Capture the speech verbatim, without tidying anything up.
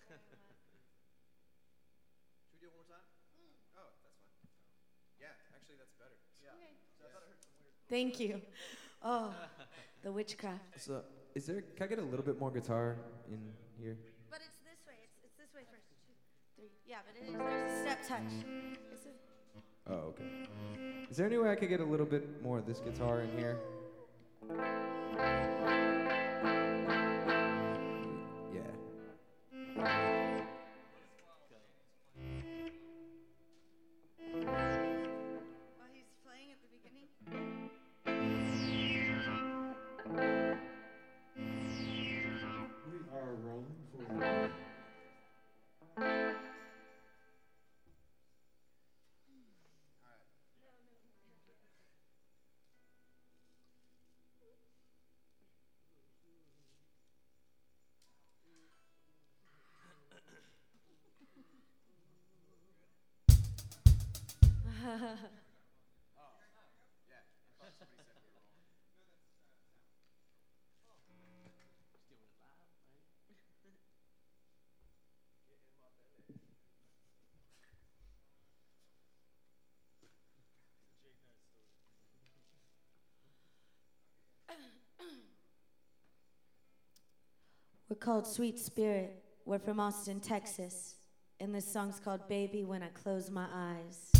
Should we do it one more time? Oh, that's fine. Yeah, actually, that's better. Yeah. Okay. So I thought I heard some weird. Thank you. Oh, the witchcraft. So, is there? Can I get a little bit more guitar in here? But it's this way. It's, it's this way first. Two, three. Yeah, but it is. There's a step touch. It's a, Oh, okay. Is there any way I could get a little bit more of this guitar in here? Yeah. while he's playing at the beginning. We are rolling for. We're called Sweet Spirit. We're from Austin, Texas. And this song's called Baby When I Close My Eyes.